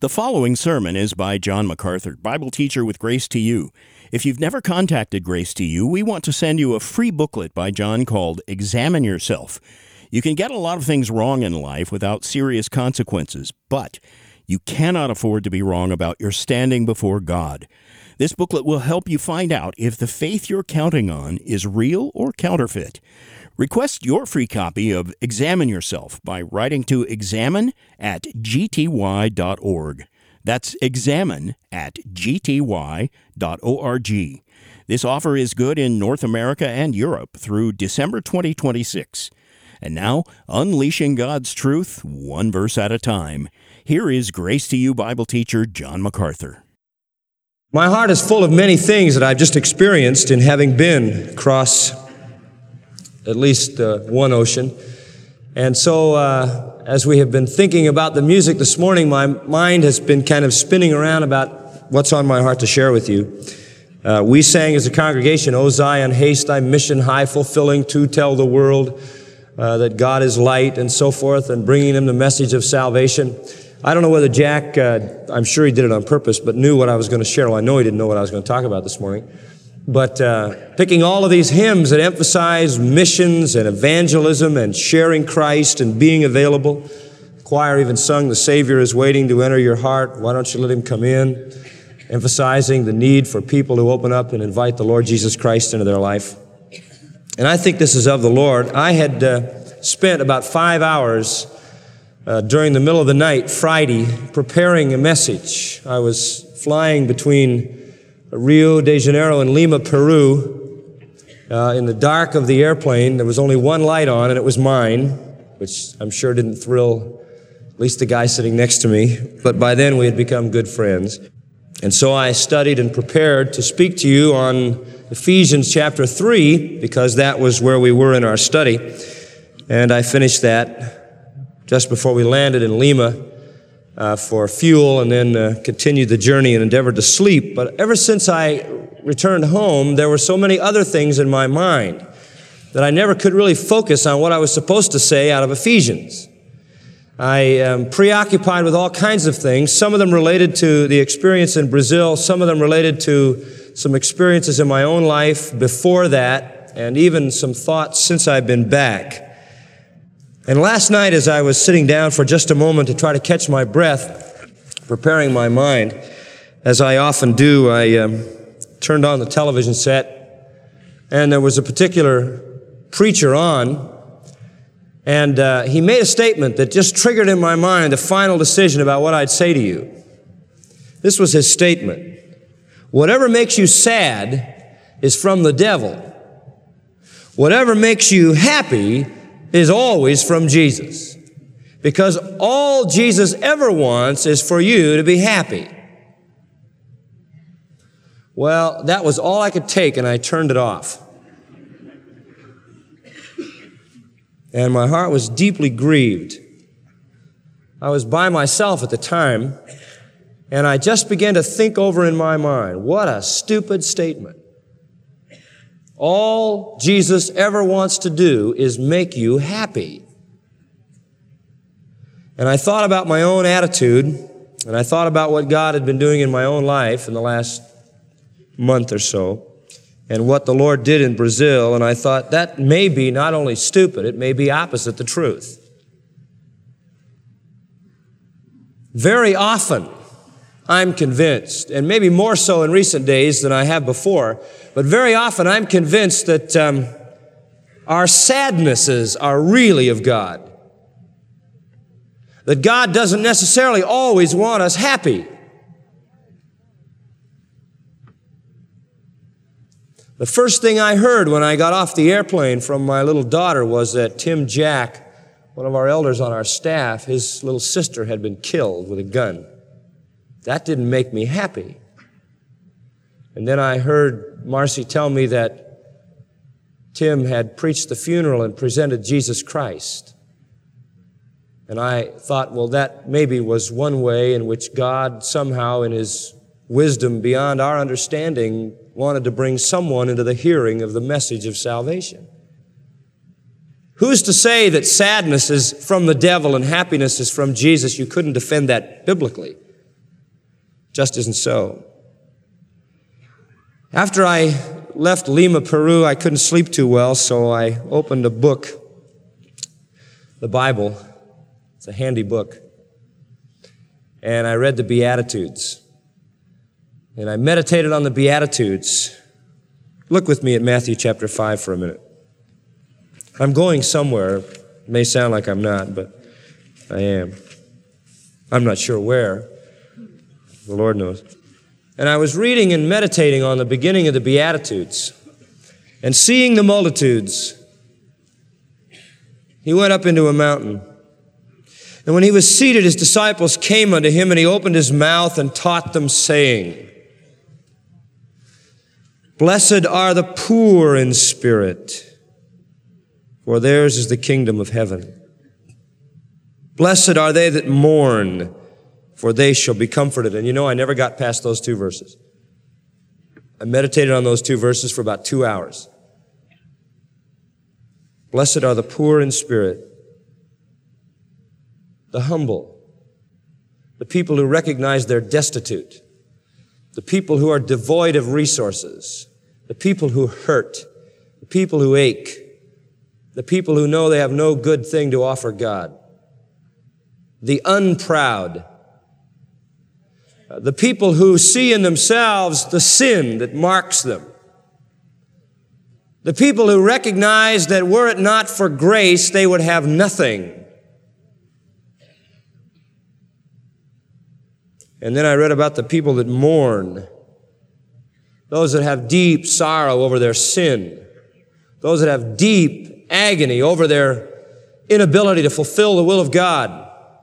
The following sermon is by John MacArthur, Bible teacher with Grace to You. If you've never contacted Grace to You, we want to send you a free booklet by John called Examine Yourself. You can get a lot of things wrong in life without serious consequences, but you cannot afford to be wrong about your standing before God. This booklet will help you find out if the faith you're counting on is real or counterfeit. Request your free copy of Examine Yourself by writing to examine@gty.org. That's examine@gty.org. This offer is good in North America and Europe through December 2026. And now, unleashing God's truth, one verse at a time. Here is Grace to You Bible teacher John MacArthur. My heart is full of many things that I've just experienced in having been across at least one ocean. And so as we have been thinking about the music this morning, my mind has been kind of spinning around about what's on my heart to share with you. We sang as a congregation, O Zion, haste thy mission high, fulfilling to tell the world that God is light and so forth, and bringing them the message of salvation. I don't know whether Jack, I'm sure he did it on purpose, but knew what I was going to share. Well, I know he didn't know what I was going to talk about this morning. But picking all of these hymns that emphasize missions and evangelism and sharing Christ and being available. The choir even sung, the Savior is waiting to enter your heart. Why don't you let him come in? Emphasizing the need for people to open up and invite the Lord Jesus Christ into their life. And I think this is of the Lord. I had spent about 5 hours during the middle of the night, Friday, preparing a message. I was flying between Rio de Janeiro and Lima, Peru. In the dark of the airplane, there was only one light on, and it was mine, which I'm sure didn't thrill at least the guy sitting next to me. But by then, we had become good friends. And so I studied and prepared to speak to you on Ephesians chapter 3, because that was where we were in our study. And I finished that just before we landed in Lima for fuel, and then continued the journey and endeavored to sleep. But ever since I returned home, there were so many other things in my mind that I never could really focus on what I was supposed to say out of Ephesians. I am preoccupied with all kinds of things, some of them related to the experience in Brazil, some of them related to some experiences in my own life before that, and even some thoughts since I've been back. And last night, as I was sitting down for just a moment to try to catch my breath, preparing my mind, as I often do, I turned on the television set, and there was a particular preacher on, and he made a statement that just triggered in my mind the final decision about what I'd say to you. This was his statement. Whatever makes you sad is from the devil. Whatever makes you happy is always from Jesus. Because all Jesus ever wants is for you to be happy. Well, that was all I could take, and I turned it off. And my heart was deeply grieved. I was by myself at the time, and I just began to think over in my mind, what a stupid statement. All Jesus ever wants to do is make you happy. And I thought about my own attitude, and I thought about what God had been doing in my own life in the last month or so, and what the Lord did in Brazil, and I thought that may be not only stupid, it may be opposite the truth. Very often, I'm convinced, and maybe more so in recent days than I have before, but very often I'm convinced that our sadnesses are really of God. That God doesn't necessarily always want us happy. The first thing I heard when I got off the airplane from my little daughter was that Tim Jack, one of our elders on our staff, his little sister had been killed with a gun. That didn't make me happy. And then I heard Marcy tell me that Tim had preached the funeral and presented Jesus Christ. And I thought, well, that maybe was one way in which God somehow in His wisdom beyond our understanding wanted to bring someone into the hearing of the message of salvation. Who's to say that sadness is from the devil and happiness is from Jesus? You couldn't defend that biblically. Just isn't so. After I left Lima, Peru, I couldn't sleep too well, so I opened a book, the Bible. It's a handy book. And I read the Beatitudes. And I meditated on the Beatitudes. Look with me at Matthew chapter 5 for a minute. I'm going somewhere. It may sound like I'm not, but I am. I'm not sure where. The Lord knows. And I was reading and meditating on the beginning of the Beatitudes and seeing the multitudes. He went up into a mountain. And when he was seated, his disciples came unto him, and he opened his mouth and taught them, saying, Blessed are the poor in spirit, for theirs is the kingdom of heaven. Blessed are they that mourn, for they shall be comforted. And you know, I never got past those two verses. I meditated on those two verses for about 2 hours. Blessed are the poor in spirit, the humble, the people who recognize they're destitute, the people who are devoid of resources, the people who hurt, the people who ache, the people who know they have no good thing to offer God, the unproud, the people who see in themselves the sin that marks them, the people who recognize that were it not for grace, they would have nothing. And then I read about the people that mourn, those that have deep sorrow over their sin, those that have deep agony over their inability to fulfill the will of God,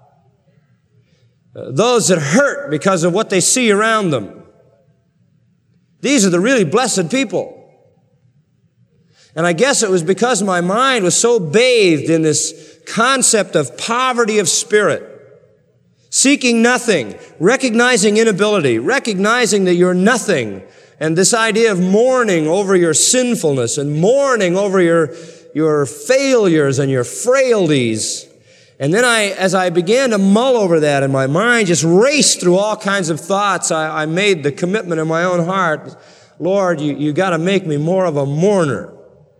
those that hurt because of what they see around them. These are the really blessed people. And I guess it was because my mind was so bathed in this concept of poverty of spirit, seeking nothing, recognizing inability, recognizing that you're nothing, and this idea of mourning over your sinfulness and mourning over your failures and your frailties. And then as I began to mull over that and my mind just raced through all kinds of thoughts, I made the commitment in my own heart, Lord, you got to make me more of a mourner.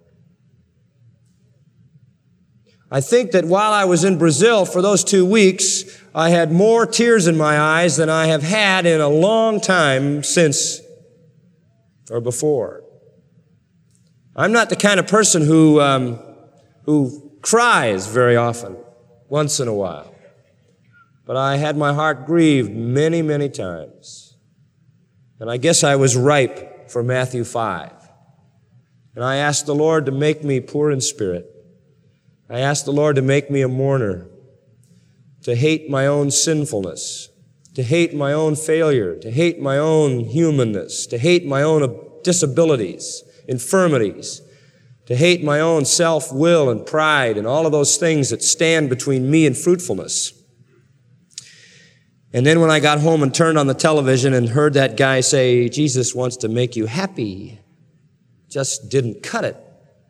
I think that while I was in Brazil for those 2 weeks, I had more tears in my eyes than I have had in a long time since or before. I'm not the kind of person who cries very often, once in a while. But I had my heart grieved many, many times. And I guess I was ripe for Matthew 5. And I asked the Lord to make me poor in spirit. I asked the Lord to make me a mourner, to hate my own sinfulness, to hate my own failure, to hate my own humanness, to hate my own disabilities, infirmities, to hate my own self-will and pride and all of those things that stand between me and fruitfulness. And then when I got home and turned on the television and heard that guy say, Jesus wants to make you happy, just didn't cut it.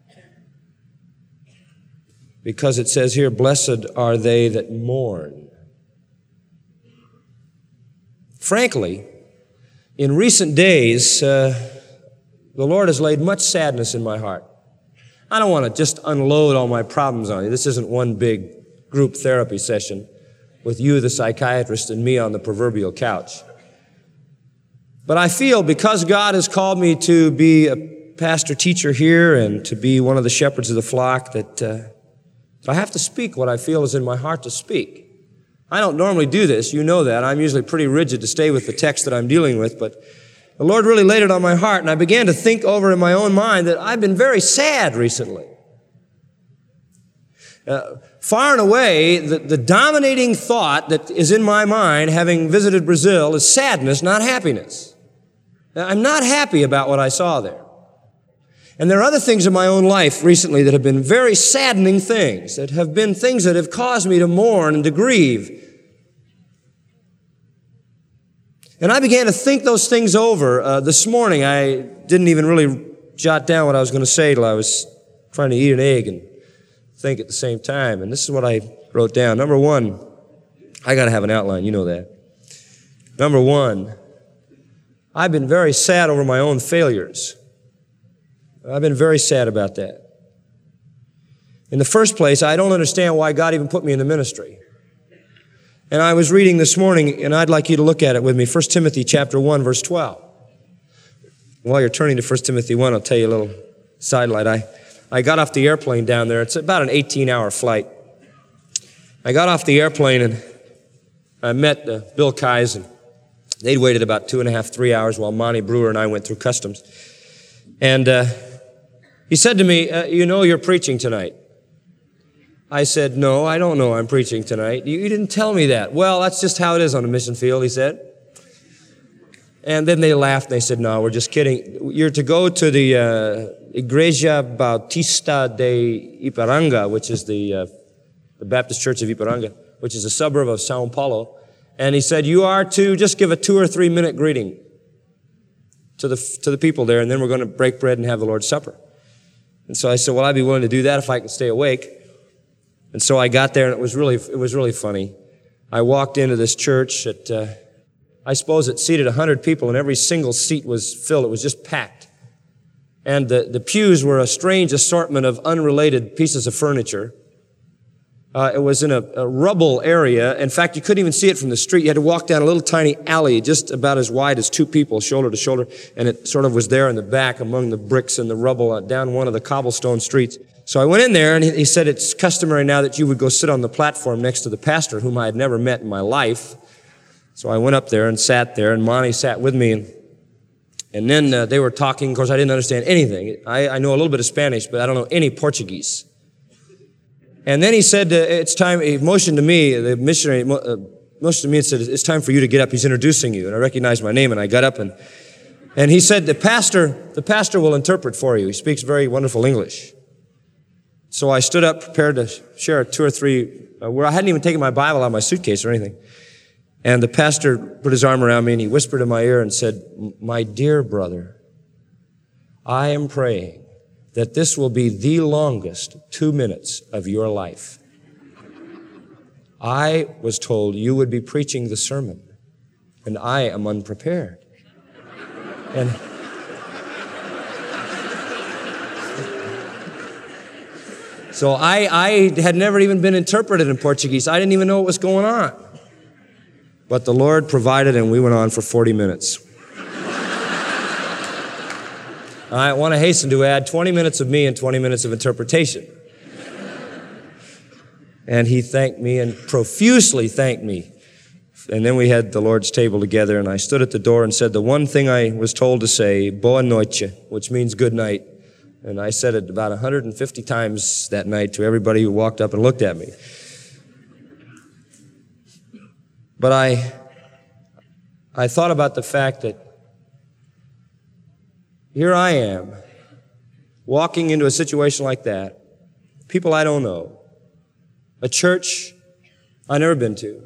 Because it says here, blessed are they that mourn. Frankly, in recent days, the Lord has laid much sadness in my heart. I don't want to just unload all my problems on you. This isn't one big group therapy session with you, the psychiatrist, and me on the proverbial couch. But I feel because God has called me to be a pastor teacher here and to be one of the shepherds of the flock that I have to speak what I feel is in my heart to speak. I don't normally do this. You know that. I'm usually pretty rigid to stay with the text that I'm dealing with, but the Lord really laid it on my heart, and I began to think over in my own mind that I've been very sad recently. Far and away, the dominating thought that is in my mind, having visited Brazil, is sadness, not happiness. I'm not happy about what I saw there. And there are other things in my own life recently that have been very saddening things, that have been things that have caused me to mourn and to grieve. And I began to think those things over. This morning, I didn't even really jot down what I was going to say till I was trying to eat an egg and think at the same time. And this is what I wrote down. Number one, I got to have an outline. You know that. Number one, I've been very sad over my own failures. I've been very sad about that. In the first place, I don't understand why God even put me in the ministry. And I was reading this morning, and I'd like you to look at it with me, 1 Timothy chapter 1, verse 12. While you're turning to 1 Timothy 1, I'll tell you a little sidelight. I got off the airplane down there. It's about an 18-hour flight. I got off the airplane, and I met Bill Keyes, and they'd waited about 2.5, 3 hours while Monty Brewer and I went through customs. And he said to me, you know you're preaching tonight. I said, no, I don't know I'm preaching tonight. You didn't tell me that. Well, that's just how it is on a mission field, he said. And then they laughed and they said, no, we're just kidding. You're to go to the Igreja Bautista de Iparanga, which is the Baptist Church of Iparanga, which is a suburb of Sao Paulo. And he said, you are to just give a 2 or 3 minute greeting to the people there, and then we're going to break bread and have the Lord's Supper. And so I said, well, I'd be willing to do that if I could stay awake. And so I got there, and it was really funny. I walked into this church that, I suppose it seated 100 people, and every single seat was filled. It was just packed. And the pews were a strange assortment of unrelated pieces of furniture. It was in a rubble area. In fact, you couldn't even see it from the street. You had to walk down a little tiny alley just about as wide as 2 people, shoulder to shoulder. And it sort of was there in the back among the bricks and the rubble down one of the cobblestone streets. So I went in there, and he said, it's customary now that you would go sit on the platform next to the pastor, whom I had never met in my life. So I went up there and sat there, and Monty sat with me. And then they were talking. Of course, I didn't understand anything. I know a little bit of Spanish, but I don't know any Portuguese. And then he said, it's time, he motioned to me, the missionary motioned to me and said, it's time for you to get up. He's introducing you. And I recognized my name, and I got up, and he said, the pastor will interpret for you. He speaks very wonderful English. So I stood up, prepared to share 2 or 3, where I hadn't even taken my Bible out of my suitcase or anything. And the pastor put his arm around me, and he whispered in my ear and said, my dear brother, I am praying that this will be the longest 2 minutes of your life. I was told you would be preaching the sermon, and I am unprepared. And so I had never even been interpreted in Portuguese. I didn't even know what was going on. But the Lord provided, and we went on for 40 minutes. I want to hasten to add 20 minutes of me and 20 minutes of interpretation. And he thanked me and profusely thanked me. And then we had the Lord's table together, and I stood at the door and said the one thing I was told to say, Boa noite, which means good night. And I said it about 150 times that night to everybody who walked up and looked at me. But I thought about the fact that here I am, walking into a situation like that, people I don't know, a church I've never been to,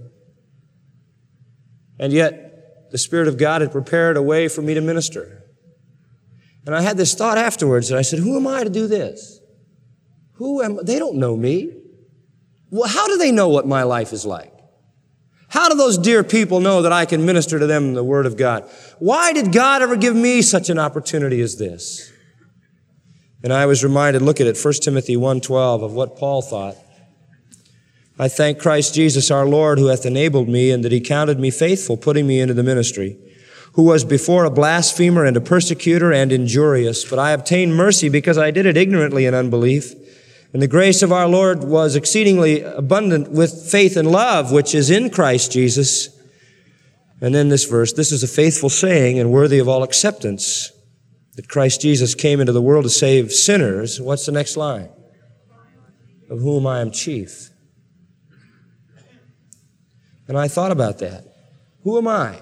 and yet the Spirit of God had prepared a way for me to minister. And I had this thought afterwards, and I said, who am I to do this? They don't know me. Well, how do they know what my life is like? How do those dear people know that I can minister to them the Word of God? Why did God ever give me such an opportunity as this? And I was reminded, look at it, 1 Timothy 1:12, of what Paul thought. I thank Christ Jesus our Lord, who hath enabled me, and that he counted me faithful, putting me into the ministry, who was before a blasphemer and a persecutor and injurious, but I obtained mercy because I did it ignorantly in unbelief. And the grace of our Lord was exceedingly abundant with faith and love, which is in Christ Jesus. And then this verse, this is a faithful saying and worthy of all acceptance, that Christ Jesus came into the world to save sinners. What's the next line? Of whom I am chief. And I thought about that. Who am I?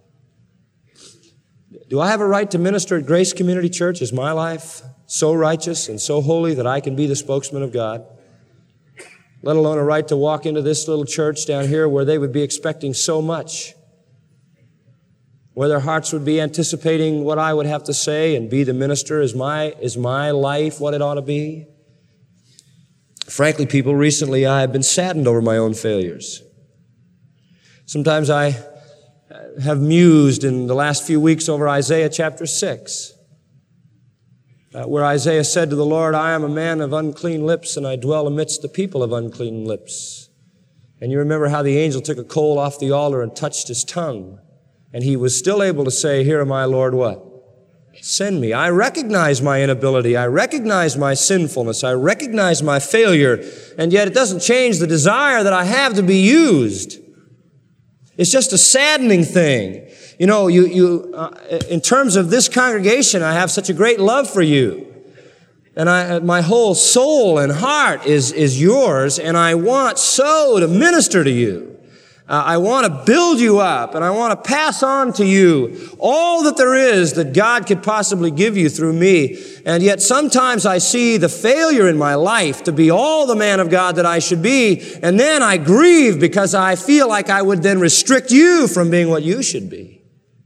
Do I have a right to minister at Grace Community Church? Is my life so righteous and so holy that I can be the spokesman of God? Let alone a right to walk into this little church down here where they would be expecting so much, where their hearts would be anticipating what I would have to say and be the minister. Is my life what it ought to be? Frankly, people, recently I have been saddened over my own failures. Sometimes I have mused in the last few weeks over Isaiah chapter 6, where Isaiah said to the Lord, I am a man of unclean lips, and I dwell amidst the people of unclean lips. And you remember how the angel took a coal off the altar and touched his tongue, and he was still able to say, here, my Lord, what? Send me. I recognize my inability. I recognize my sinfulness. I recognize my failure. And yet it doesn't change the desire that I have to be used. It's just a saddening thing. You know, in terms of this congregation, I have such a great love for you. And my whole soul and heart is yours, and I want so to minister to you. I want to build you up, and I want to pass on to you all that there is that God could possibly give you through me. And yet sometimes I see the failure in my life to be all the man of God that I should be, and then I grieve because I feel like I would then restrict you from being what you should be.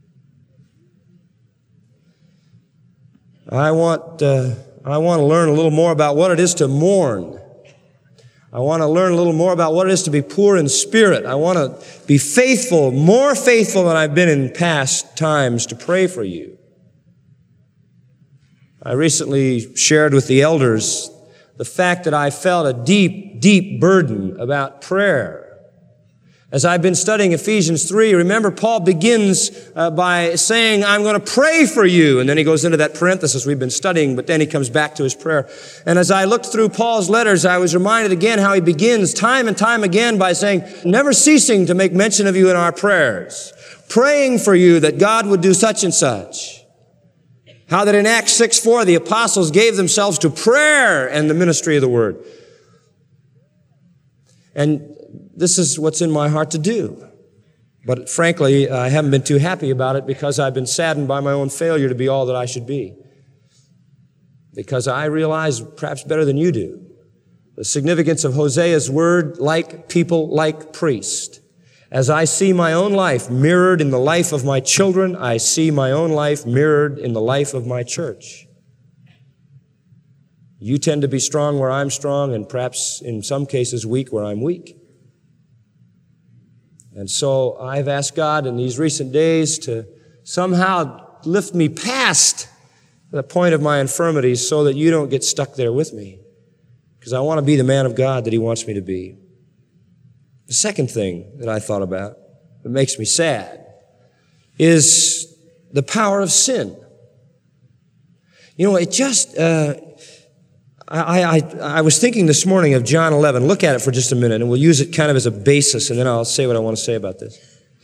I want to learn a little more about what it is to mourn. I want to learn a little more about what it is to be poor in spirit. I want to be faithful, more faithful than I've been in past times to pray for you. I recently shared with the elders the fact that I felt a deep, deep burden about prayer. As I've been studying Ephesians 3, remember Paul begins by saying, I'm going to pray for you. And then he goes into that parenthesis we've been studying, but then he comes back to his prayer. And as I looked through Paul's letters, I was reminded again how he begins time and time again by saying, never ceasing to make mention of you in our prayers, praying for you that God would do such and such. How that in Acts 6:4, the apostles gave themselves to prayer and the ministry of the word. And this is what's in my heart to do. But frankly, I haven't been too happy about it because I've been saddened by my own failure to be all that I should be. Because I realize, perhaps better than you do, the significance of Hosea's word, like people, like priest. As I see my own life mirrored in the life of my children, I see my own life mirrored in the life of my church. You tend to be strong where I'm strong, and perhaps in some cases weak where I'm weak. And so I've asked God in these recent days to somehow lift me past the point of my infirmities so that you don't get stuck there with me. Because I want to be the man of God that He wants me to be. The second thing that I thought about that makes me sad is the power of sin. You know, it just... I was thinking this morning of John 11. Look at it for just a minute, and we'll use it kind of as a basis, and then I'll say what I want to say about this.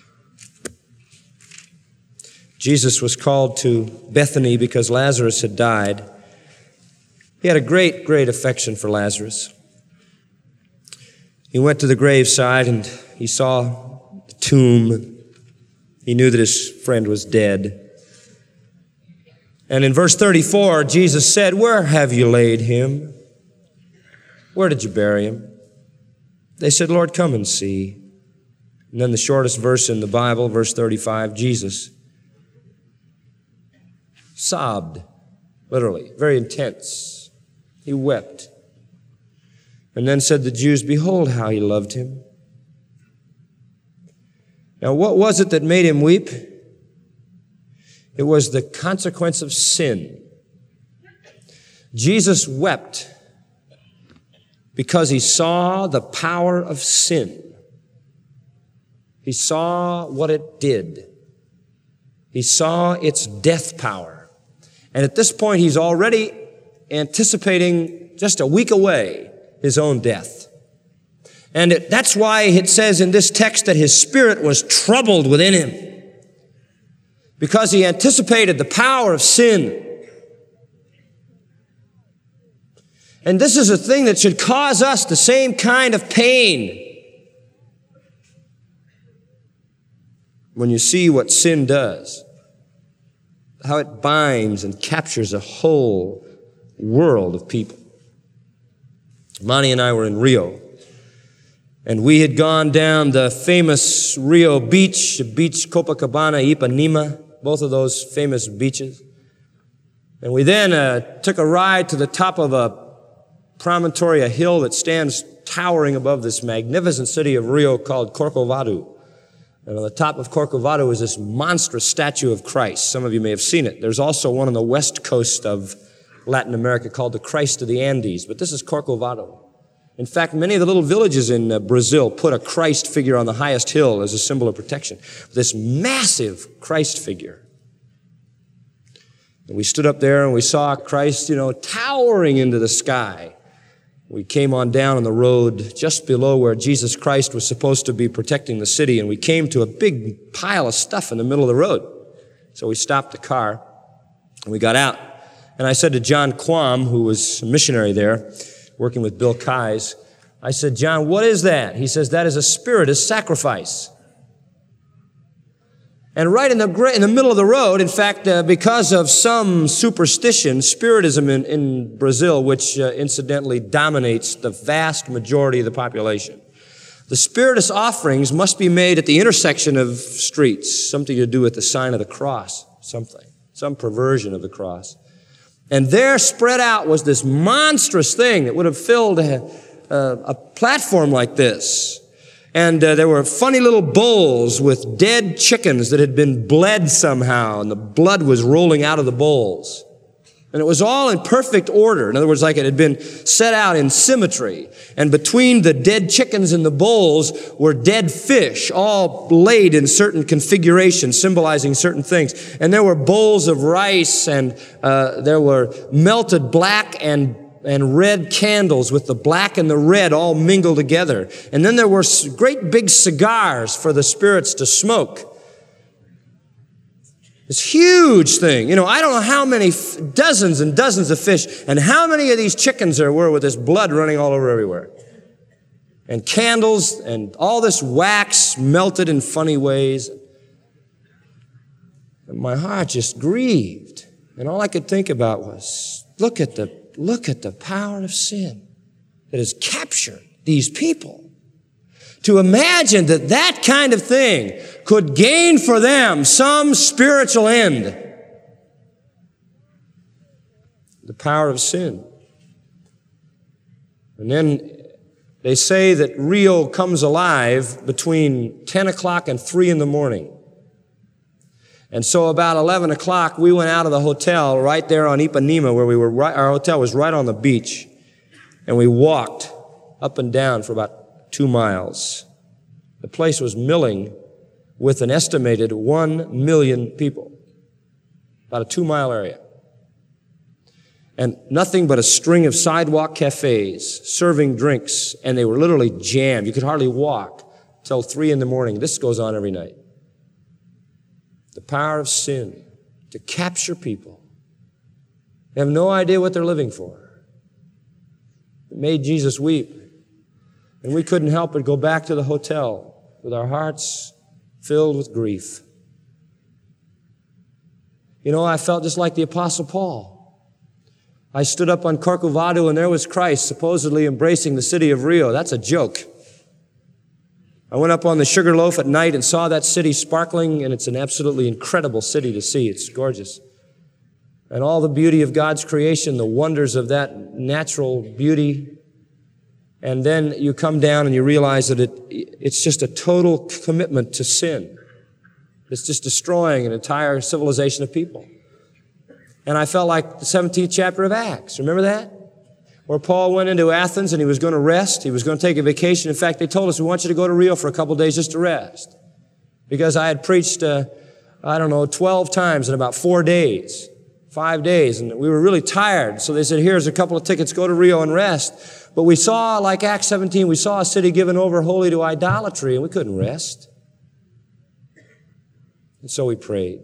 Jesus was called to Bethany because Lazarus had died. He had a great, great affection for Lazarus. He went to the graveside, and he saw the tomb. He knew that his friend was dead. And in verse 34, Jesus said, where have you laid him? Where did you bury him? They said, Lord, come and see. And then the shortest verse in the Bible, verse 35, Jesus sobbed, literally, very intense. He wept. And then said the Jews, behold how he loved him. Now, what was it that made him weep? It was the consequence of sin. Jesus wept because he saw the power of sin. He saw what it did. He saw its death power. And at this point, he's already anticipating just a week away his own death. And that's why it says in this text that his spirit was troubled within him. Because he anticipated the power of sin. And this is a thing that should cause us the same kind of pain. When you see what sin does, how it binds and captures a whole world of people. Monty and I were in Rio, and we had gone down the famous Rio beach, Copacabana, Ipanema, both of those famous beaches. And we then took a ride to the top of a promontory, a hill that stands towering above this magnificent city of Rio called Corcovado. And on the top of Corcovado is this monstrous statue of Christ. Some of you may have seen it. There's also one on the west coast of Latin America called the Christ of the Andes, but this is Corcovado. In fact, many of the little villages in Brazil put a Christ figure on the highest hill as a symbol of protection. This massive Christ figure. And we stood up there and we saw Christ, towering into the sky. We came on down on the road just below where Jesus Christ was supposed to be protecting the city, and we came to a big pile of stuff in the middle of the road. So we stopped the car and we got out. And I said to John Quam, who was a missionary there, working with Bill Keyes, I said, John, what is that? He says, that is a spiritist sacrifice. And right in the middle of the road, in fact, because of some superstition, spiritism in Brazil, which incidentally dominates the vast majority of the population, the spiritist offerings must be made at the intersection of streets, something to do with the sign of the cross, some perversion of the cross. And there spread out was this monstrous thing that would have filled a platform like this. And there were funny little bowls with dead chickens that had been bled somehow, and the blood was rolling out of the bowls. And it was all in perfect order. In other words, like it had been set out in symmetry. And between the dead chickens and the bowls were dead fish, all laid in certain configurations, symbolizing certain things. And there were bowls of rice, and there were melted black and red candles with the black and the red all mingled together. And then there were great big cigars for the spirits to smoke. This huge thing. I don't know how many, dozens and dozens of fish, and how many of these chickens there were with this blood running all over everywhere. And candles and all this wax melted in funny ways. And my heart just grieved. And all I could think about was, look at the power of sin that has captured these people. To imagine that kind of thing could gain for them some spiritual end. The power of sin. And then they say that Rio comes alive between 10 o'clock and 3 in the morning. And so about 11 o'clock, we went out of the hotel right there on Ipanema where we were. Our hotel was right on the beach. And we walked up and down for about 2 miles. The place was milling with an estimated 1 million people. About a 2-mile area. And nothing but a string of sidewalk cafes serving drinks, and they were literally jammed. You could hardly walk till 3 in the morning. This goes on every night. The power of sin to capture people. They have no idea what they're living for. It made Jesus weep. And we couldn't help but go back to the hotel with our hearts filled with grief. I felt just like the Apostle Paul. I stood up on Corcovado and there was Christ supposedly embracing the city of Rio. That's a joke. I went up on the Sugarloaf at night and saw that city sparkling, and it's an absolutely incredible city to see. It's gorgeous. And all the beauty of God's creation, the wonders of that natural beauty. And then you come down and you realize that it's just a total commitment to sin. It's just destroying an entire civilization of people. And I felt like the 17th chapter of Acts. Remember that? Where Paul went into Athens and he was going to rest. He was going to take a vacation. In fact, they told us, we want you to go to Rio for a couple of days just to rest. Because I had preached, 12 times in about 4 days. 5 days, and we were really tired. So they said, here's a couple of tickets, go to Rio and rest. But we saw, like Acts 17, we saw a city given over wholly to idolatry, and we couldn't rest. And so we prayed.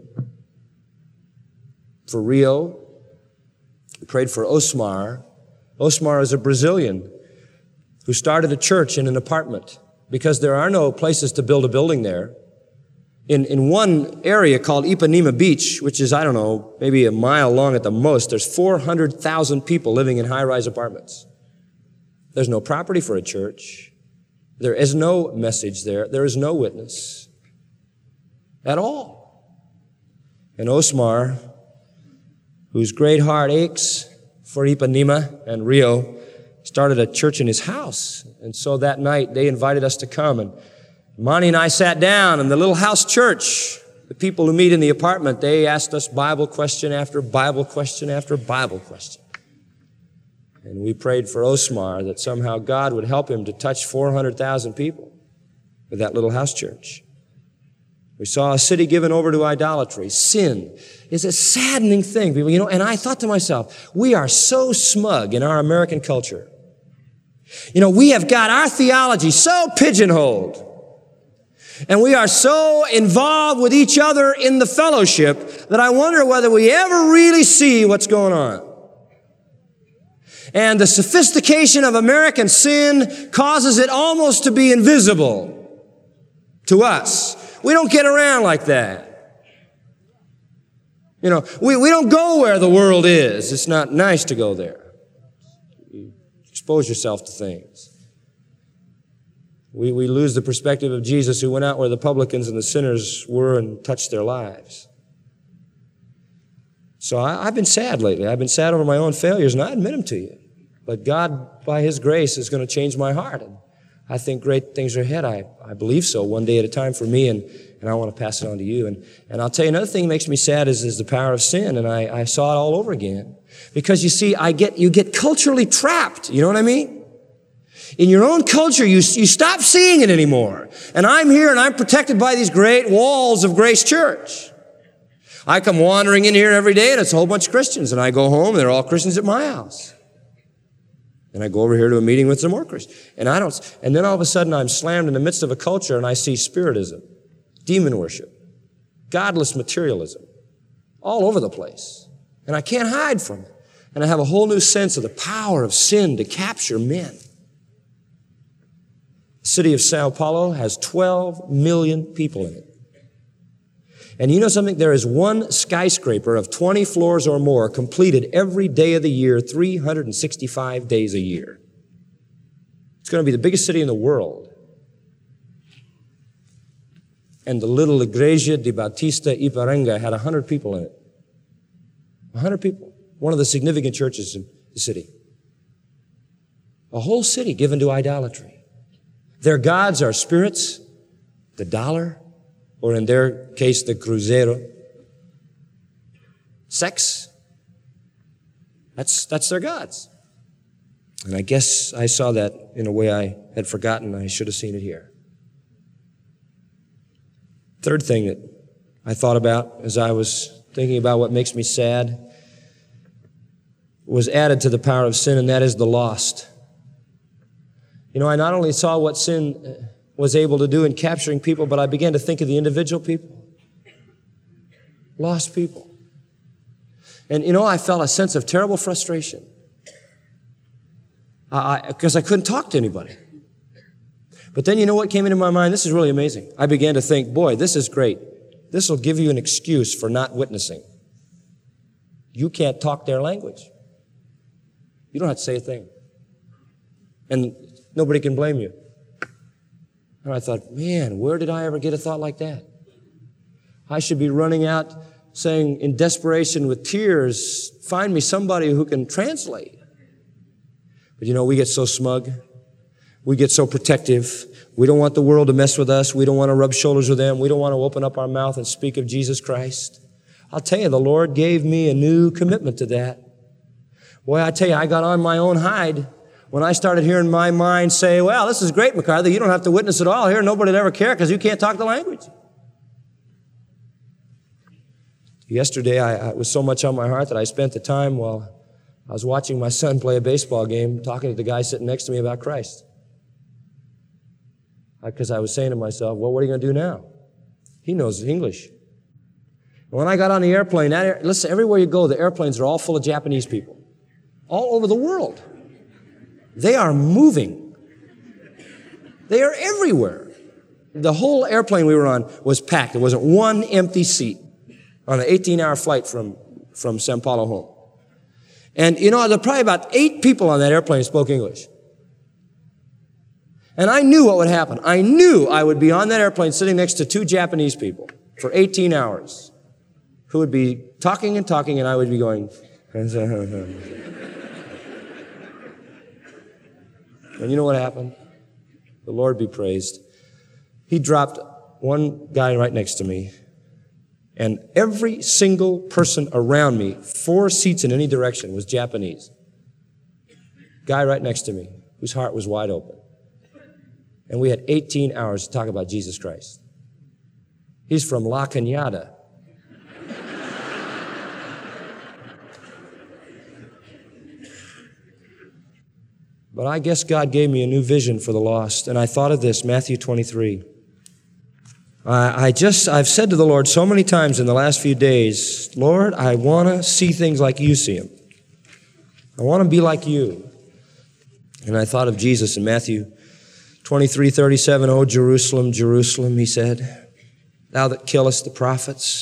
For Rio, we prayed for Osmar. Osmar is a Brazilian who started a church in an apartment because there are no places to build a building there. In one area called Ipanema Beach, which is, maybe a mile long at the most, there's 400,000 people living in high-rise apartments. There's no property for a church. There is no message there. There is no witness at all. And Osmar, whose great heart aches for Ipanema and Rio, started a church in his house. And so that night, they invited us to come, and Monty and I sat down in the little house church. The people who meet in the apartment, they asked us Bible question after Bible question after Bible question. And we prayed for Osmar that somehow God would help him to touch 400,000 people with that little house church. We saw a city given over to idolatry. Sin is a saddening thing, people. And I thought to myself, we are so smug in our American culture. We have got our theology so pigeonholed. And we are so involved with each other in the fellowship that I wonder whether we ever really see what's going on. And the sophistication of American sin causes it almost to be invisible to us. We don't get around like that. We don't go where the world is. It's not nice to go there. You expose yourself to things. We lose the perspective of Jesus, who went out where the publicans and the sinners were and touched their lives. So I've been sad lately. I've been sad over my own failures, and I admit them to you. But God, by His grace, is going to change my heart. And I think great things are ahead. I believe so, one day at a time for me, and I want to pass it on to you. And I'll tell you, another thing that makes me sad is the power of sin, and I saw it all over again. Because you see, you get culturally trapped. You know what I mean? In your own culture, you stop seeing it anymore. And I'm here and I'm protected by these great walls of Grace Church. I come wandering in here every day and it's a whole bunch of Christians. And I go home and they're all Christians at my house. And I go over here to a meeting with some more Christians. And then all of a sudden I'm slammed in the midst of a culture and I see spiritism, demon worship, godless materialism, all over the place. And I can't hide from it. And I have a whole new sense of the power of sin to capture men. The city of Sao Paulo has 12 million people in it. And you know something? There is one skyscraper of 20 floors or more completed every day of the year, 365 days a year. It's going to be the biggest city in the world. And the little Igreja de Bautista Iparenga had 100 people in it. 100 people. One of the significant churches in the city. A whole city given to idolatry. Their gods are spirits, the dollar, or in their case, the cruzeiro. Sex. That's their gods. And I guess I saw that in a way I had forgotten. I should have seen it here. Third thing that I thought about as I was thinking about what makes me sad was added to the power of sin, and that is the lost. I not only saw what sin was able to do in capturing people, but I began to think of the individual people. Lost people. And I felt a sense of terrible frustration. Because I couldn't talk to anybody. But then you know what came into my mind? This is really amazing. I began to think, boy, this is great. This will give you an excuse for not witnessing. You can't talk their language. You don't have to say a thing. And nobody can blame you. And I thought, man, where did I ever get a thought like that? I should be running out saying in desperation with tears, find me somebody who can translate. But we get so smug. We get so protective. We don't want the world to mess with us. We don't want to rub shoulders with them. We don't want to open up our mouth and speak of Jesus Christ. I'll tell you, the Lord gave me a new commitment to that. Boy, I tell you, I got on my own hide when I started hearing my mind say, well, this is great, MacArthur. You don't have to witness at all here. Nobody will ever care because you can't talk the language. Yesterday, it was so much on my heart that I spent the time while I was watching my son play a baseball game, talking to the guy sitting next to me about Christ. Because I was saying to myself, well, what are you going to do now? He knows English. And when I got on the airplane, listen, everywhere you go, the airplanes are all full of Japanese people. All over the world. They are moving. They are everywhere. The whole airplane we were on was packed. There wasn't one empty seat on an 18-hour flight from Sao Paulo home. And there were probably about 8 people on that airplane who spoke English. And I knew what would happen. I knew I would be on that airplane sitting next to 2 Japanese people for 18 hours who would be talking and talking, and I would be going, and you know what happened? The Lord be praised. He dropped one guy right next to me, and every single person around me, 4 seats in any direction, was Japanese. Guy right next to me, whose heart was wide open. And we had 18 hours to talk about Jesus Christ. He's from La Cañada. But I guess God gave me a new vision for the lost, and I thought of this, Matthew 23. I've said to the Lord so many times in the last few days, Lord, I want to see things like you see them. I want to be like you. And I thought of Jesus in Matthew 23:37, "O Jerusalem, Jerusalem," he said, "thou that killest the prophets,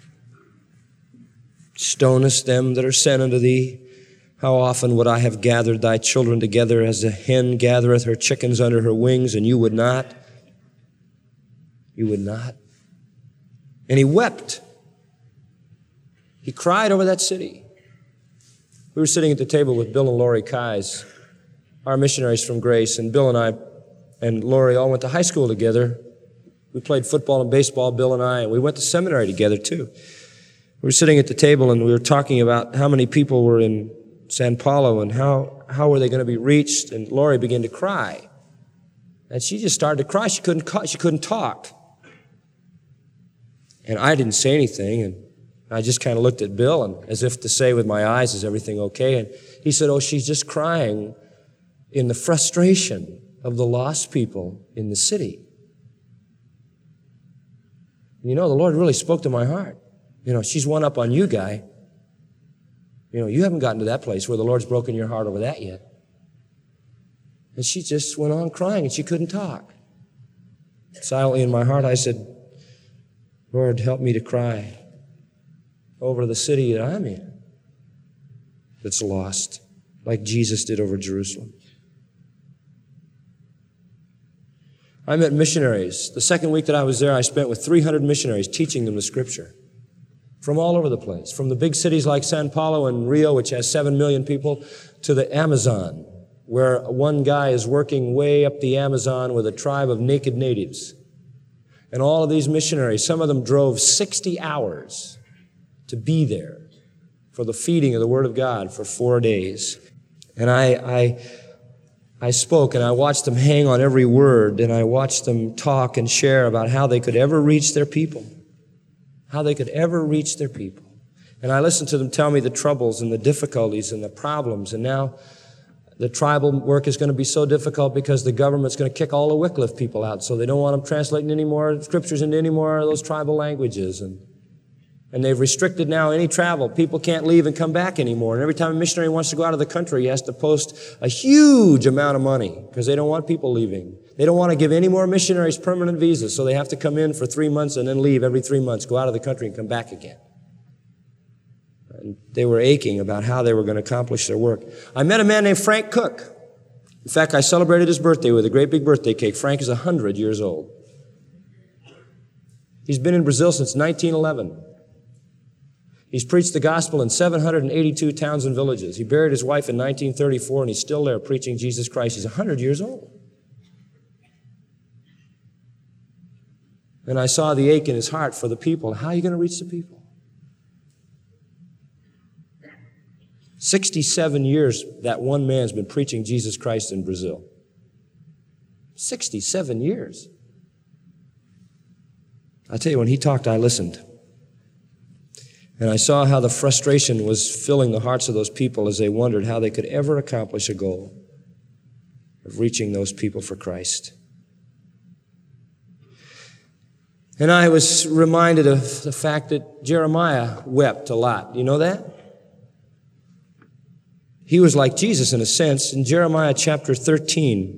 stonest them that are sent unto thee. How often would I have gathered thy children together as a hen gathereth her chickens under her wings, and you would not? You would not." And he wept. He cried over that city. We were sitting at the table with Bill and Lori Kais, our missionaries from Grace, and Bill and I and Lori all went to high school together. We played football and baseball, Bill and I, and we went to seminary together too. We were sitting at the table and we were talking about how many people were in San Paulo and how were they going to be reached, and Lori began to cry. And she just started to cry. She couldn't talk. And I didn't say anything, and I just kind of looked at Bill and as if to say with my eyes, "Is everything okay?" And he said, "Oh, she's just crying in the frustration of the lost people in the city." You know, the Lord really spoke to my heart. You know, she's one up on you, guy. You know, you haven't gotten to that place where the Lord's broken your heart over that yet. And she just went on crying and she couldn't talk. Silently in my heart, I said, "Lord, help me to cry over the city that I'm in that's lost, like Jesus did over Jerusalem." I met missionaries. The second week that I was there, I spent with 300 missionaries teaching them the Scripture from all over the place, from the big cities like San Paulo and Rio, which has 7 million people, to the Amazon, where one guy is working way up the Amazon with a tribe of naked natives. And all of these missionaries, some of them drove 60 hours to be there for the feeding of the Word of God for 4 days. And I spoke and I watched them hang on every word, and I watched them talk and share about how they could ever reach their people. How they could ever reach their people. And I listened to them tell me the troubles and the difficulties and the problems. And now the tribal work is going to be so difficult because the government's going to kick all the Wycliffe people out. So they don't want them translating any more scriptures into any more of those tribal languages. And they've restricted now any travel. People can't leave and come back anymore. And every time a missionary wants to go out of the country, he has to post a huge amount of money because they don't want people leaving. They don't want to give any more missionaries permanent visas, so they have to come in for 3 months and then leave every 3 months, go out of the country and come back again. And they were aching about how they were going to accomplish their work. I met a man named Frank Cook. In fact, I celebrated his birthday with a great big birthday cake. Frank is 100 years old. He's been in Brazil since 1911. He's preached the gospel in 782 towns and villages. He buried his wife in 1934, and he's still there preaching Jesus Christ. He's 100 years old. And I saw the ache in his heart for the people. How are you going to reach the people? 67 years that one man's been preaching Jesus Christ in Brazil. 67 years. I tell you, when he talked, I listened. And I saw how the frustration was filling the hearts of those people as they wondered how they could ever accomplish a goal of reaching those people for Christ. And I was reminded of the fact that Jeremiah wept a lot. You know that? He was like Jesus in a sense. In Jeremiah chapter 13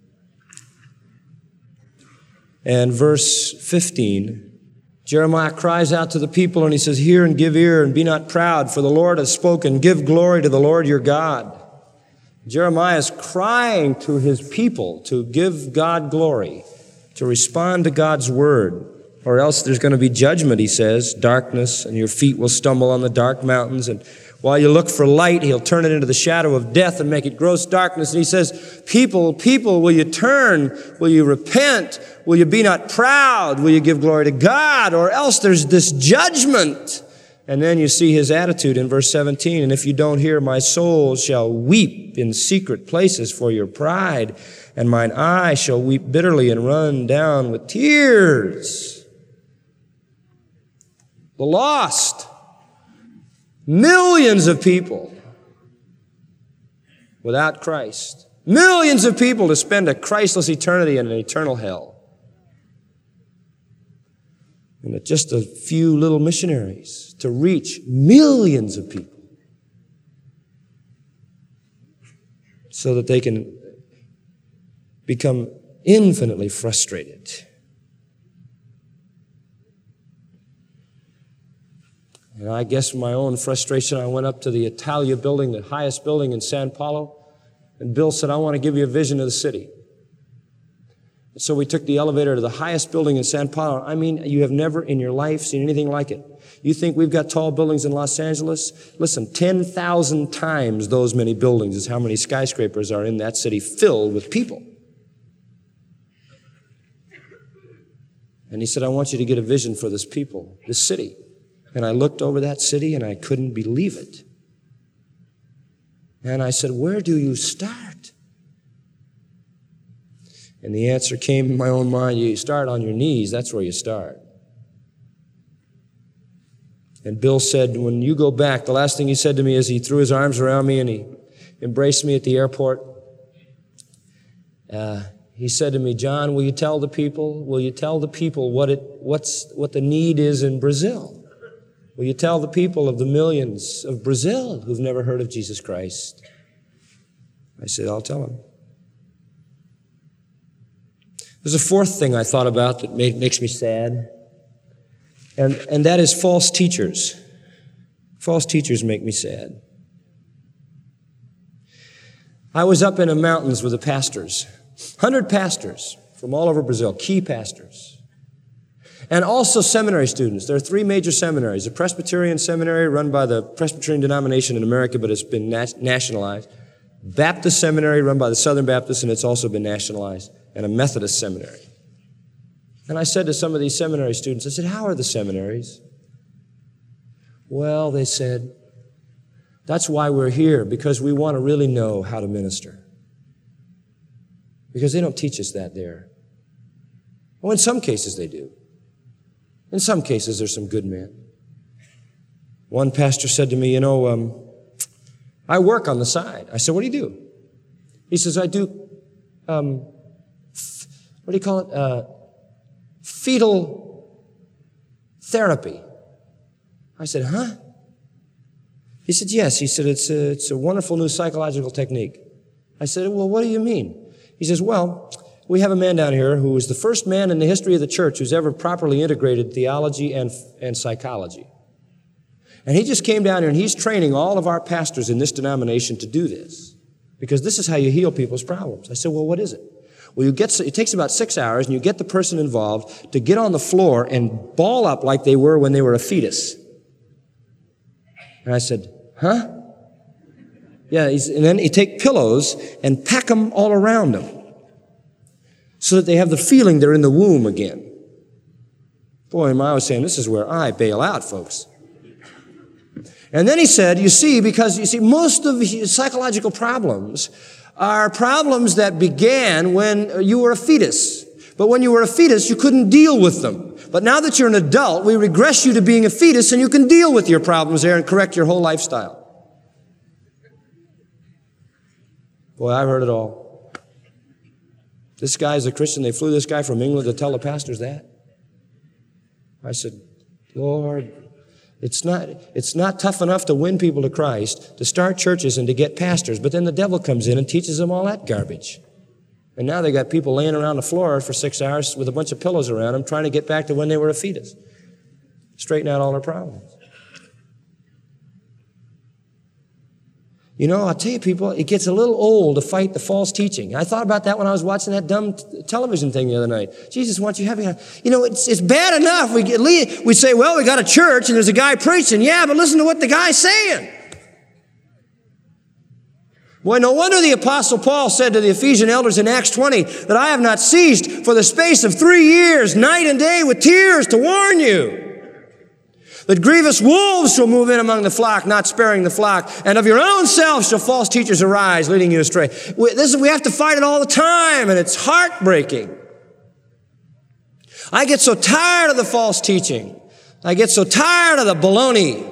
and verse 15, Jeremiah cries out to the people and he says, "Hear and give ear and be not proud, for the Lord has spoken. Give glory to the Lord your God." Jeremiah is crying to his people to give God glory, to respond to God's word. Or else there's going to be judgment, he says, darkness, and your feet will stumble on the dark mountains. And While you look for light, he'll turn it into the shadow of death and make it gross darkness. And he says, people, will you turn? Will you repent? Will you be not proud? Will you give glory to God? Or else there's this judgment. And then you see his attitude in verse 17. And if you don't hear, my soul shall weep in secret places for your pride, and mine eye shall weep bitterly and run down with tears. The lost. Millions of people without Christ. Millions of people to spend a Christless eternity in an eternal hell. And just a few little missionaries to reach millions of people so that they can become infinitely frustrated. And I guess my own frustration, I went up to the Italia building, the highest building in San Paulo, and Bill said, I want to give you a vision of the city. And so we took the elevator to the highest building in San Paulo. I mean, you have never in your life seen anything like it. You think we've got tall buildings in Los Angeles? Listen, 10,000 times those many buildings is how many skyscrapers are in that city filled with people. And he said, I want you to get a vision for this people, this city. And I looked over that city and I couldn't believe it. And I said, where do you start? And the answer came in my own mind, you start on your knees, that's where you start. And Bill said, when you go back, the last thing he said to me is he threw his arms around me and he embraced me at the airport. He said to me, John, will you tell the people what the need is in Brazil? Will you tell the people of the millions of Brazil who've never heard of Jesus Christ? I said, I'll tell them. There's a fourth thing I thought about that makes me sad, and that is false teachers. False teachers make me sad. I was up in the mountains with the pastors, 100 pastors from all over Brazil, key pastors. And also seminary students. There are 3 major seminaries. A Presbyterian seminary run by the Presbyterian denomination in America, but it's been nationalized. Baptist seminary run by the Southern Baptists, and it's also been nationalized. And a Methodist seminary. And I said to some of these seminary students, I said, how are the seminaries? Well, they said, that's why we're here, because we want to really know how to minister. Because they don't teach us that there. Well, in some cases they do. In some cases, there's some good men. One pastor said to me, I work on the side. I said, what do you do? He says, I do, what do you call it? Fetal therapy. I said, huh? He said, yes. He said, it's a wonderful new psychological technique. I said, well, what do you mean? He says, well, we have a man down here who was the first man in the history of the church who's ever properly integrated theology and psychology. And he just came down here and he's training all of our pastors in this denomination to do this. Because this is how you heal people's problems. I said, well, what is it? Well, it takes about 6 hours and you get the person involved to get on the floor and ball up like they were when they were a fetus. And I said, huh? Yeah, and then you take pillows and pack them all around them, so that they have the feeling they're in the womb again. Boy, I was saying, this is where I bail out, folks. And then he said, because most of psychological problems are problems that began when you were a fetus. But when you were a fetus, you couldn't deal with them. But now that you're an adult, we regress you to being a fetus and you can deal with your problems there and correct your whole lifestyle. Boy, I've heard it all. This guy's a Christian. They flew this guy from England to tell the pastors that. I said, Lord, it's not tough enough to win people to Christ, to start churches and to get pastors, but then the devil comes in and teaches them all that garbage. And now they got people laying around the floor for 6 hours with a bunch of pillows around them trying to get back to when they were a fetus. Straighten out all their problems. I'll tell you, people, it gets a little old to fight the false teaching. I thought about that when I was watching that dumb television thing the other night. Jesus wants you having it's bad enough. We say, well, we got a church and there's a guy preaching. Yeah, but listen to what the guy's saying. Boy, no wonder the Apostle Paul said to the Ephesian elders in Acts 20 that I have not ceased for the space of 3 years, night and day with tears to warn you that grievous wolves shall move in among the flock, not sparing the flock, and of your own selves shall false teachers arise, leading you astray. We have to fight it all the time, and it's heartbreaking. I get so tired of the false teaching. I get so tired of the baloney.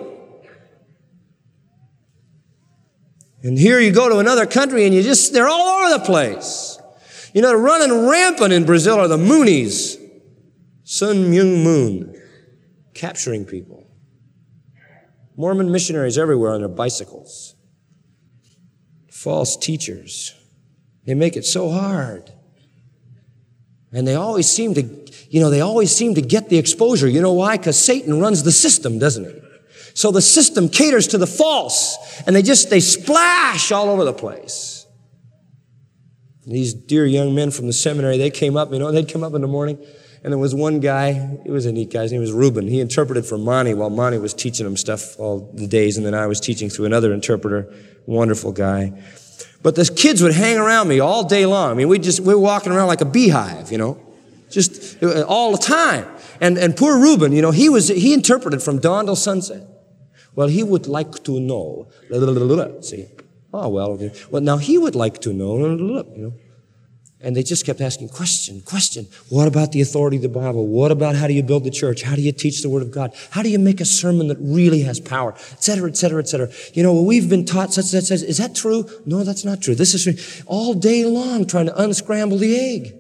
And here you go to another country and they're all over the place. You know, running rampant in Brazil are the Moonies. Sun Myung Moon. Capturing people. Mormon missionaries everywhere on their bicycles. False teachers. They make it so hard. And they always seem to get the exposure. You know why? Because Satan runs the system, doesn't he? So the system caters to the false, and they splash all over the place. These dear young men from the seminary, they'd come up in the morning, and there was one guy, he was a neat guy, his name was Reuben. He interpreted for Monty while Monty was teaching him stuff all the days, and then I was teaching through another interpreter, wonderful guy. But the kids would hang around me all day long. I mean, we were walking around like a beehive, just all the time. And poor Reuben, he interpreted from dawn till sunset. Well, he would like to know. See? Oh, well, okay. Well, now he would like to know. And they just kept asking question. What about the authority of the Bible? What about how do you build the church? How do you teach the Word of God? How do you make a sermon that really has power? Et cetera, et cetera, et cetera. We've been taught such. Is that true? No, that's not true. This is true. All day long trying to unscramble the egg.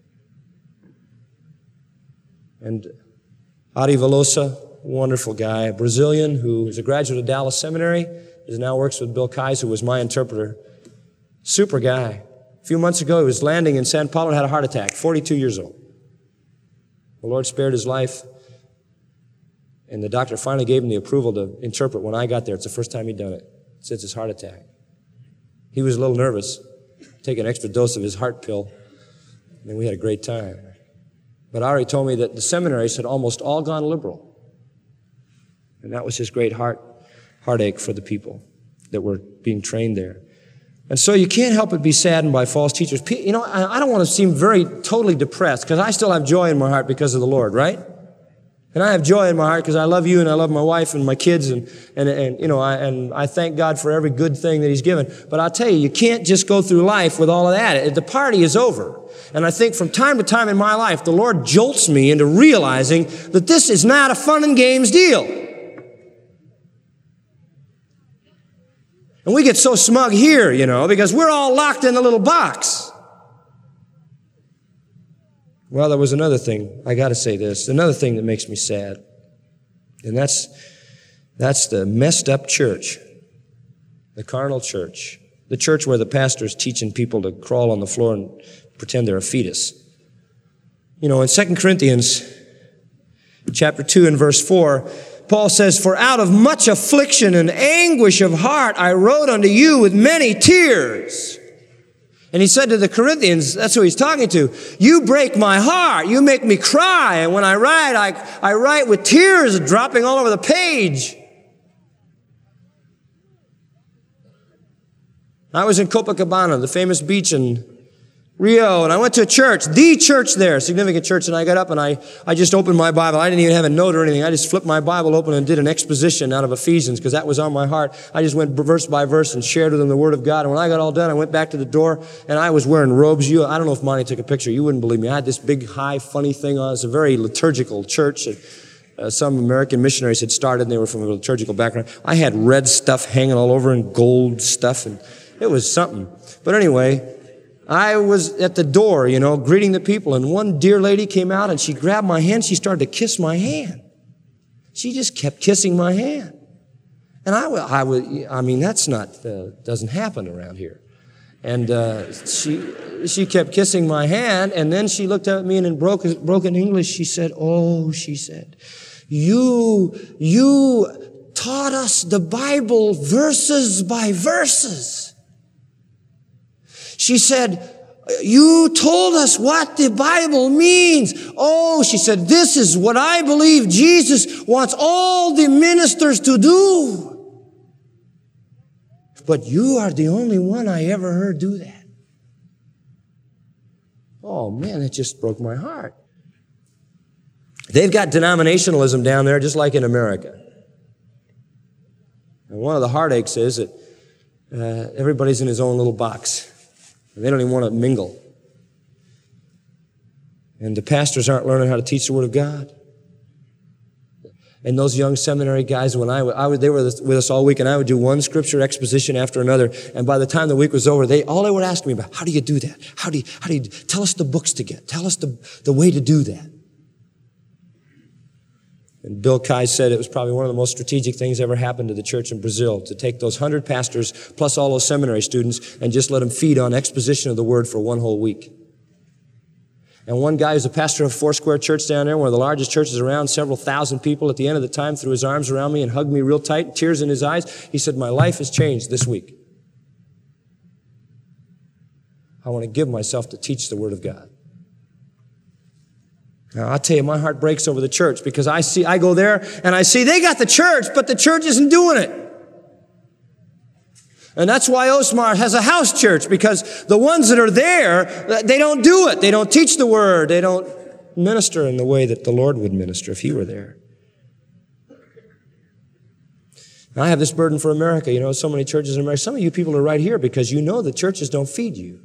And Ari Velosa, wonderful guy, a Brazilian who is a graduate of Dallas Seminary, now works with Bill Kais, who was my interpreter. Super guy. A few months ago, he was landing in San Paulo and had a heart attack, 42 years old. The Lord spared his life, and the doctor finally gave him the approval to interpret. When I got there, it's the first time he'd done it since his heart attack. He was a little nervous, take an extra dose of his heart pill, and we had a great time. But Ari told me that the seminaries had almost all gone liberal. And that was his great heartache for the people that were being trained there. And so you can't help but be saddened by false teachers. I don't want to seem very totally depressed because I still have joy in my heart because of the Lord, right? And I have joy in my heart because I love you and I love my wife and my kids and I thank God for every good thing that He's given. But I'll tell you, you can't just go through life with all of that. The party is over. And I think from time to time in my life, the Lord jolts me into realizing that this is not a fun and games deal. And we get so smug here, because we're all locked in a little box. Well, there was another thing. I got to say this. Another thing that makes me sad. And that's the messed up church. The carnal church. The church where the pastor's teaching people to crawl on the floor and pretend they're a fetus. In 2 Corinthians chapter 2 and verse 4, Paul says, "For out of much affliction and anguish of heart I wrote unto you with many tears." And he said to the Corinthians, that's who he's talking to, "You break my heart. You make me cry. And when I write, I write with tears dropping all over the page." I was in Copacabana, the famous beach in Rio, and I went to a church, the church there, significant church, and I got up and I just opened my Bible. I didn't even have a note or anything. I just flipped my Bible open and did an exposition out of Ephesians because that was on my heart. I just went verse by verse and shared with them the Word of God. And when I got all done, I went back to the door and I was wearing robes. I don't know if Monty took a picture. You wouldn't believe me. I had this big, high, funny thing on. It's a very liturgical church. Some American missionaries had started and they were from a liturgical background. I had red stuff hanging all over and gold stuff and it was something. But anyway, I was at the door, greeting the people, and one dear lady came out and she grabbed my hand. She started to kiss my hand. She just kept kissing my hand. And that's not, doesn't happen around here. And she kept kissing my hand, and then she looked at me and in broken English, she said, you taught us the Bible verses by verses. She said, you told us what the Bible means. Oh, she said, this is what I believe Jesus wants all the ministers to do. but you are the only one I ever heard do that. Oh man, it just broke my heart. They've got denominationalism down there just like in America. And one of the heartaches is that everybody's in his own little box. And they don't even want to mingle. And the pastors aren't learning how to teach the Word of God. And those young seminary guys, when they were with us all week, and I would do one scripture exposition after another. And by the time the week was over, all they would ask me about, how do you do that? How do you tell us the books to get? Tell us the way to do that. And Bill Kai said it was probably one of the most strategic things ever happened to the church in Brazil, to take those 100 pastors plus all those seminary students and just let them feed on exposition of the Word for one whole week. And one guy who's a pastor of Foursquare Church down there, one of the largest churches around, several thousand people, at the end of the time threw his arms around me and hugged me real tight, tears in his eyes. He said, my life has changed this week. I want to give myself to teach the Word of God. Now, I'll tell you, my heart breaks over the church because I go there and I see they got the church, but the church isn't doing it. And that's why Osmar has a house church, because the ones that are there, they don't do it. They don't teach the Word. They don't minister in the way that the Lord would minister if He were there. And I have this burden for America. You know, so many churches in America. Some of you people are right here because you know the churches don't feed you.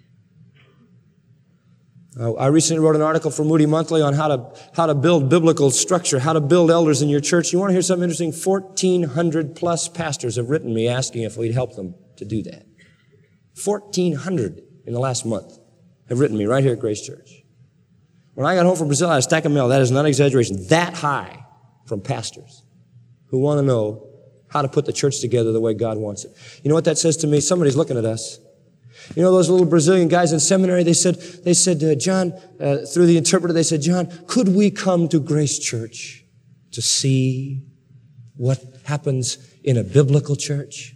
I recently wrote an article for Moody Monthly on how to build biblical structure, how to build elders in your church. You want to hear something interesting? 1,400 plus pastors have written me asking if we'd help them to do that. 1,400 in the last month have written me right here at Grace Church. When I got home from Brazil, I had a stack of mail. That is not an exaggeration. That high from pastors who want to know how to put the church together the way God wants it. You know what that says to me? Somebody's looking at us. You know those little Brazilian guys in seminary, they said, John, through the interpreter, they said, John, could we come to Grace Church to see what happens in a biblical church?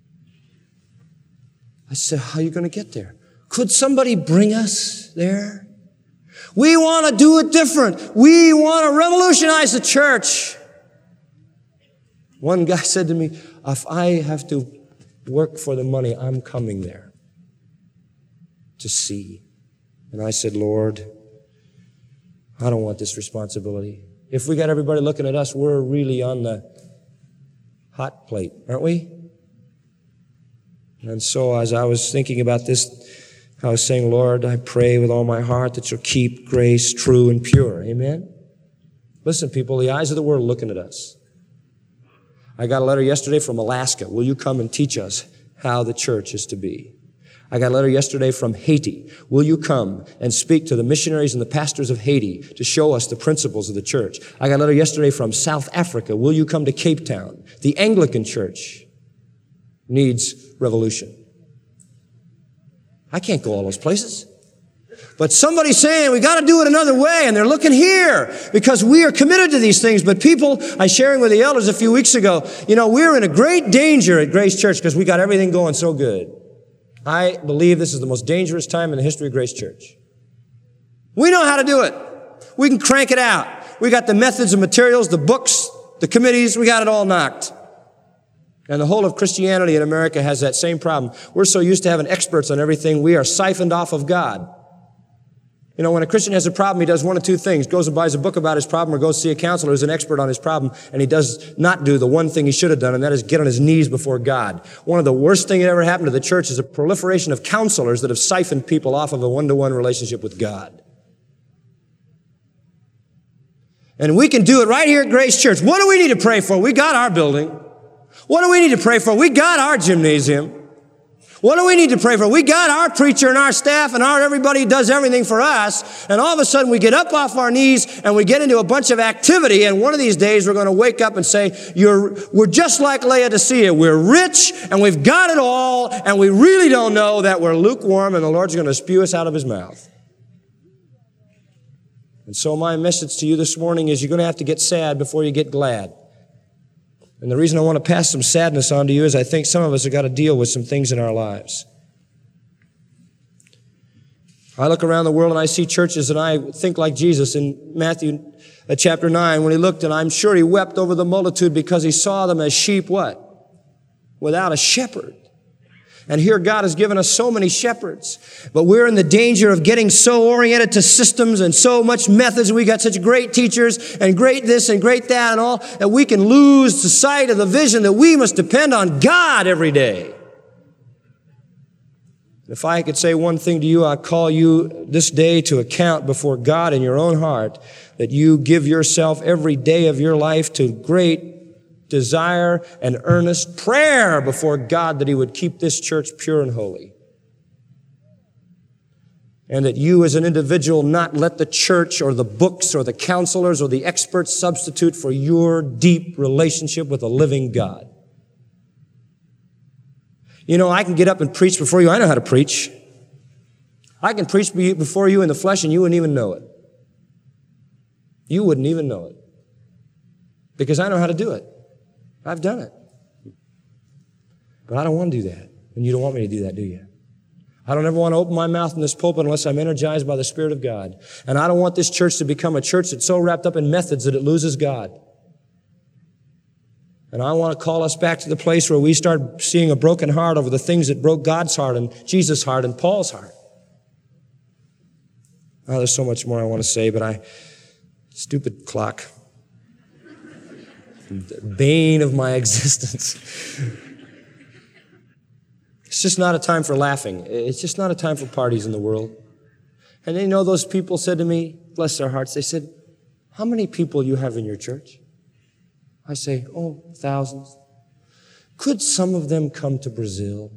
I said, how are you going to get there? Could somebody bring us there? We want to do it different. We want to revolutionize the church. One guy said to me, if I have to work for the money, I'm coming there to see. And I said, Lord, I don't want this responsibility. If we got everybody looking at us, we're really on the hot plate, aren't we? And so as I was thinking about this, I was saying, Lord, I pray with all my heart that you'll keep grace true and pure. Amen? Listen, people, the eyes of the world are looking at us. I got a letter yesterday from Alaska. Will you come and teach us how the church is to be? I got a letter yesterday from Haiti. Will you come and speak to the missionaries and the pastors of Haiti to show us the principles of the church? I got a letter yesterday from South Africa. Will you come to Cape Town? The Anglican Church needs revolution. I can't go all those places. But somebody's saying we got to do it another way, and they're looking here because we are committed to these things. But people, I was sharing with the elders a few weeks ago, you know, we're in a great danger at Grace Church because we got everything going so good. I believe this is the most dangerous time in the history of Grace Church. We know how to do it. We can crank it out. We got the methods and materials, the books, the committees, we got it all knocked. And the whole of Christianity in America has that same problem. We're so used to having experts on everything, we are siphoned off of God. You know, when a Christian has a problem, he does one of two things. Goes and buys a book about his problem or goes to see a counselor who's an expert on his problem, and he does not do the one thing he should have done, and that is get on his knees before God. One of the worst things that ever happened to the church is a proliferation of counselors that have siphoned people off of a one-to-one relationship with God. And we can do it right here at Grace Church. What do we need to pray for? We got our building. What do we need to pray for? We got our gymnasium. What do we need to pray for? We got our preacher and our staff and our everybody does everything for us. And all of a sudden we get up off our knees and we get into a bunch of activity. And one of these days we're going to wake up and say, we're just like Laodicea. We're rich and we've got it all. And we really don't know that we're lukewarm and the Lord's going to spew us out of His mouth. And so my message to you this morning is you're going to have to get sad before you get glad. And the reason I want to pass some sadness on to you is I think some of us have got to deal with some things in our lives. I look around the world and I see churches and I think like Jesus in Matthew chapter 9 when He looked, and I'm sure He wept over the multitude because He saw them as sheep what? Without a shepherd. And here God has given us so many shepherds, but we're in the danger of getting so oriented to systems and so much methods. We got such great teachers and great this and great that and all, that we can lose the sight of the vision that we must depend on God every day. If I could say one thing to you, I call you this day to account before God in your own heart that you give yourself every day of your life to great desire and earnest prayer before God that He would keep this church pure and holy. And that you as an individual not let the church or the books or the counselors or the experts substitute for your deep relationship with a living God. You know, I can get up and preach before you. I know how to preach. I can preach before you in the flesh and you wouldn't even know it. You wouldn't even know it. Because I know how to do it. I've done it. But I don't want to do that. And you don't want me to do that, do you? I don't ever want to open my mouth in this pulpit unless I'm energized by the Spirit of God. And I don't want this church to become a church that's so wrapped up in methods that it loses God. And I want to call us back to the place where we start seeing a broken heart over the things that broke God's heart and Jesus' heart and Paul's heart. Oh, there's so much more I want to say, but stupid clock. The bane of my existence. It's just not a time for laughing. It's just not a time for parties in the world. And you know, those people said to me, bless their hearts, they said, how many people you have in your church? I say, thousands. Could some of them come to Brazil?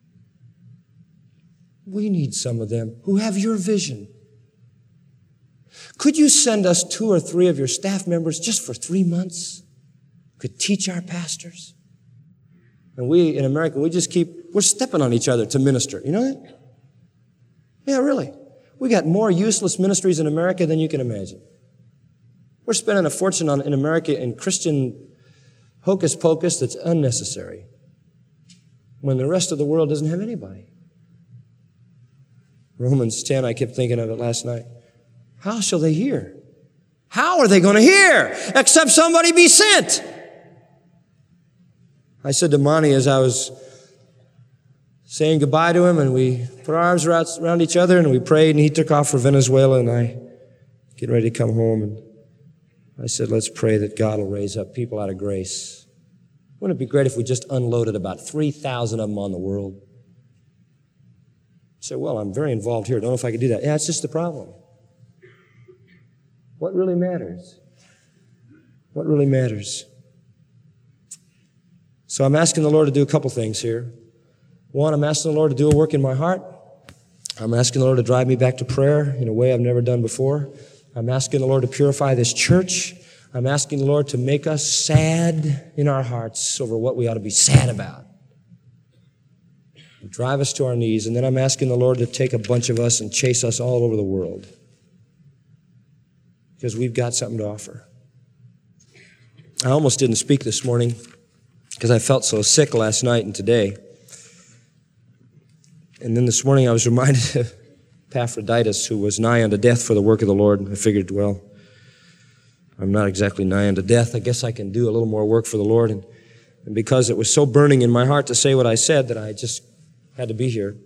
We need some of them who have your vision. Could you send us 2 or 3 of your staff members just for 3 months? Could teach our pastors? And we, in America, we're stepping on each other to minister. You know that? Yeah, really. We got more useless ministries in America than you can imagine. We're spending a fortune in America in Christian hocus pocus that's unnecessary when the rest of the world doesn't have anybody. Romans 10, I kept thinking of it last night. How shall they hear? How are they going to hear except somebody be sent? I said to Monty as I was saying goodbye to him, and we put our arms around each other and we prayed, and he took off for Venezuela, and I getting ready to come home, and I said, let's pray that God will raise up people out of grace. Wouldn't it be great if we just unloaded about 3,000 of them on the world? I said, well, I'm very involved here. I don't know if I could do that. Yeah, it's just the problem. What really matters? What really matters? So I'm asking the Lord to do a couple things here. One, I'm asking the Lord to do a work in my heart. I'm asking the Lord to drive me back to prayer in a way I've never done before. I'm asking the Lord to purify this church. I'm asking the Lord to make us sad in our hearts over what we ought to be sad about. Drive us to our knees. And then I'm asking the Lord to take a bunch of us and chase us all over the world. Because we've got something to offer. I almost didn't speak this morning because I felt so sick last night and today. And then this morning I was reminded of Epaphroditus, who was nigh unto death for the work of the Lord. And I figured, well, I'm not exactly nigh unto death. I guess I can do a little more work for the Lord. And because it was so burning in my heart to say what I said that I just had to be here.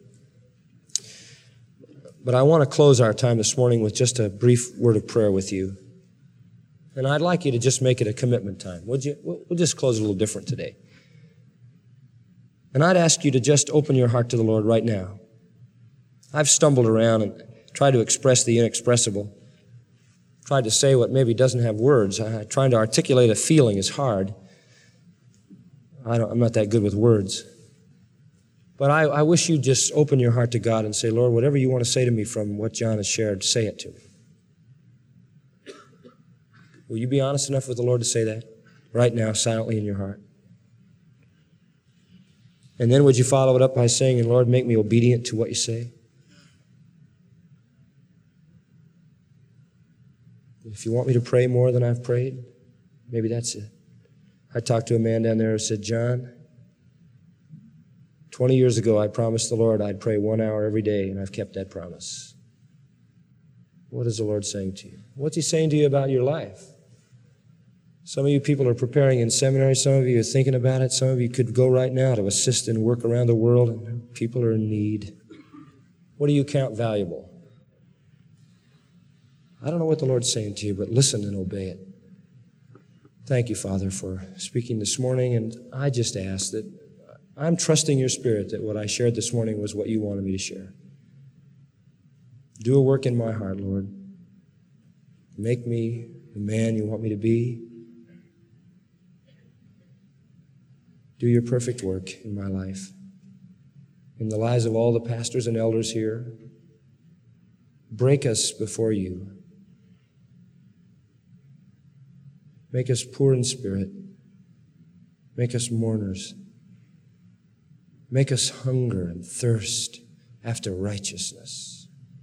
But I want to close our time this morning with just a brief word of prayer with you. And I'd like you to just make it a commitment time. Would you? We'll just close a little different today. And I'd ask you to just open your heart to the Lord right now. I've stumbled around and tried to express the inexpressible. Tried to say what maybe doesn't have words. Trying to articulate a feeling is hard. I'm not that good with words. But I wish you'd just open your heart to God and say, Lord, whatever you want to say to me from what John has shared, say it to me. Will you be honest enough with the Lord to say that right now, silently in your heart? And then would you follow it up by saying, Lord, make me obedient to what you say? If you want me to pray more than I've prayed, maybe that's it. I talked to a man down there who said, John, 20 years ago I promised the Lord I'd pray 1 hour every day, and I've kept that promise. What is the Lord saying to you? What's He saying to you about your life? Some of you people are preparing in seminary. Some of you are thinking about it. Some of you could go right now to assist and work around the world. And People are in need. What do you count valuable? I don't know what the Lord's saying to you, but listen and obey it. Thank you, Father, for speaking this morning, and I just ask that I'm trusting your Spirit that what I shared this morning was what you wanted me to share. Do a work in my heart, Lord. Make me the man you want me to be. Do your perfect work in my life, in the lives of all the pastors and elders here. Break us before you. Make us poor in spirit. Make us mourners. Make us hunger and thirst after righteousness.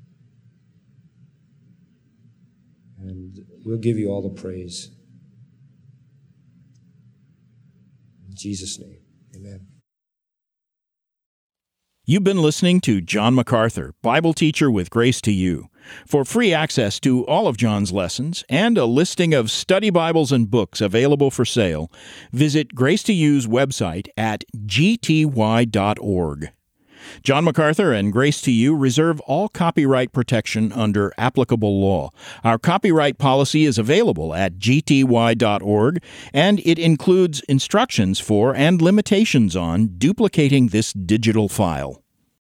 And we'll give you all the praise. In Jesus' name, amen. You've been listening to John MacArthur, Bible teacher with Grace to You. For free access to all of John's lessons and a listing of study Bibles and books available for sale, visit Grace to You's website at gty.org. John MacArthur and Grace to You reserve all copyright protection under applicable law. Our copyright policy is available at gty.org, and it includes instructions for and limitations on duplicating this digital file.